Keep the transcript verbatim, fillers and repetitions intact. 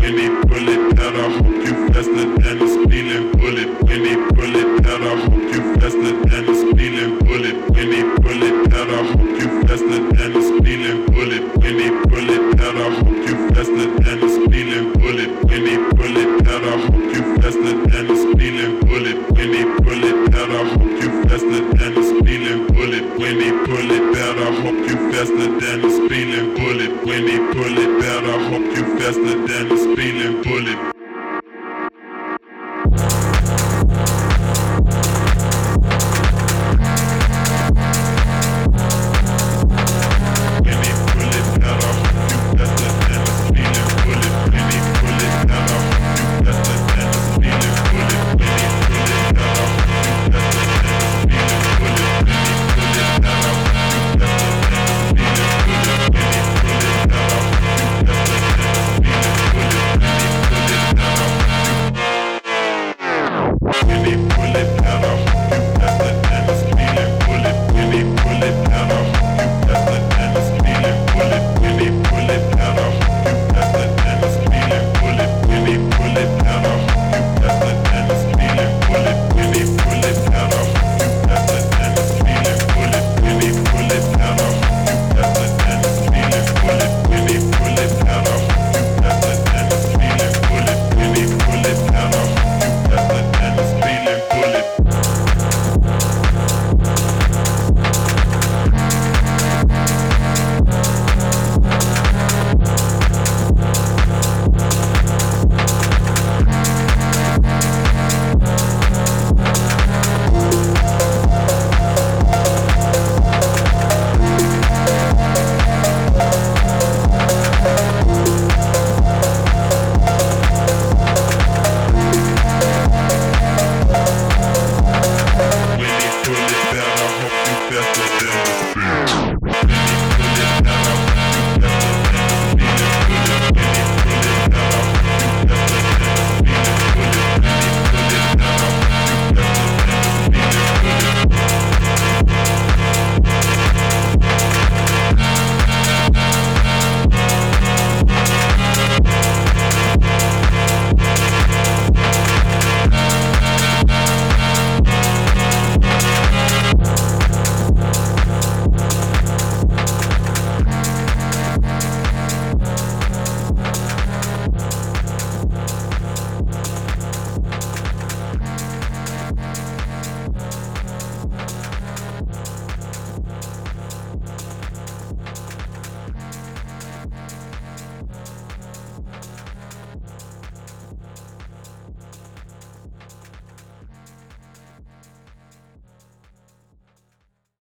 when he pull it out. I hope you faster than a speeding bullet. When he pull it out, I hope you faster than a speeding bullet. When he pull it out, I hope you faster than a speeding bullet. When he pull it out, I hope you faster than a speeding bullet. When he pull it out, I hope you faster than a speeding bullet. When he pull it out, I hope you faster than a speeding bullet. When he pull it out, I hope you faster than a speeding bullet. When he pull it out, I hope you faster than a speeding bullet.